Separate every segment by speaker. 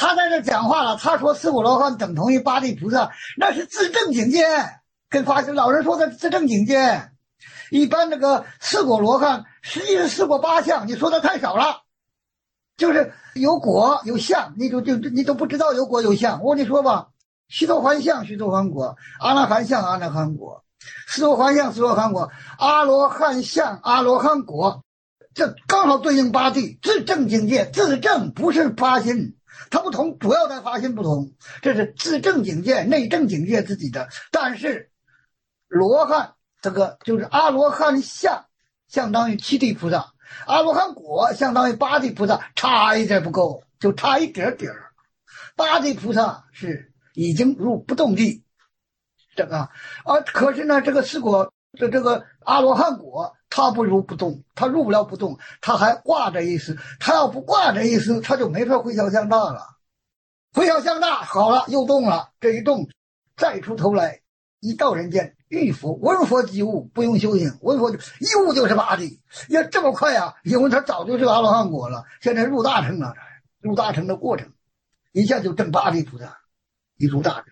Speaker 1: 他在这讲话了，他说四果罗汉等同于八地菩萨，那是自证境界，跟老人说的自证境界。一般那个四果罗汉实际是四果八相，你说的太少了，就是有果有相，你都不知道有果有相。我跟你说吧，须陀洹相须陀洹果，阿那含相阿那含果，斯陀洹相斯陀洹果，阿罗汉相阿罗汉果，这刚好对应八地。自证境界，自证不是发心，它不同，主要的发心不同，这是自证境界内证境界自己的。但是罗汉这个就是阿罗汉相相当于七地菩萨，阿罗汉果相当于八地菩萨，差一点不够，就差一点点。八地菩萨是已经入不动地，这个可是呢，这个四果的这个阿罗汉果，他不入不动，他入不了不动，他还挂着一丝，他要不挂着一丝，他就没法回小向大了。回小向大好了，又动了，这一动再出头来，一到人间遇佛闻佛即悟，不用修行，闻佛一悟就是八地。呀，这么快啊，因为他早就是阿罗汉果了，现在入大乘了，入大乘的过程一下就证八地菩萨，一入大乘。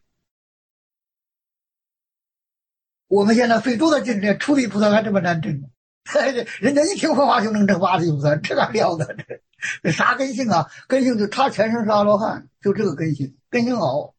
Speaker 1: 我们现在非洲的境界，初地菩萨还这么难证，人家一听佛法就能证八地菩萨，这个了得，这啥根性啊？根性就他前生是阿罗汉，就这个根性，根性好。